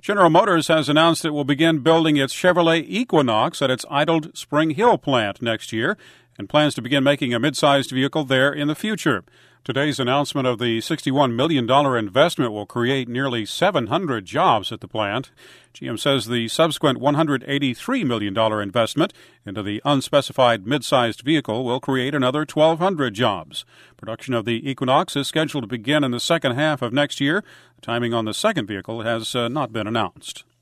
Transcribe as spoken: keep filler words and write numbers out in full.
General Motors has announced it will begin building its Chevrolet Equinox at its idled Spring Hill plant next year and plans to begin making a mid-sized vehicle there in the future. Today's announcement of the sixty-one million dollars investment will create nearly seven hundred jobs at the plant. G M says the subsequent one hundred eighty-three million dollars investment into the unspecified mid-sized vehicle will create another twelve hundred jobs. Production of the Equinox is scheduled to begin in the second half of next year. The timing on the second vehicle has uh, not been announced.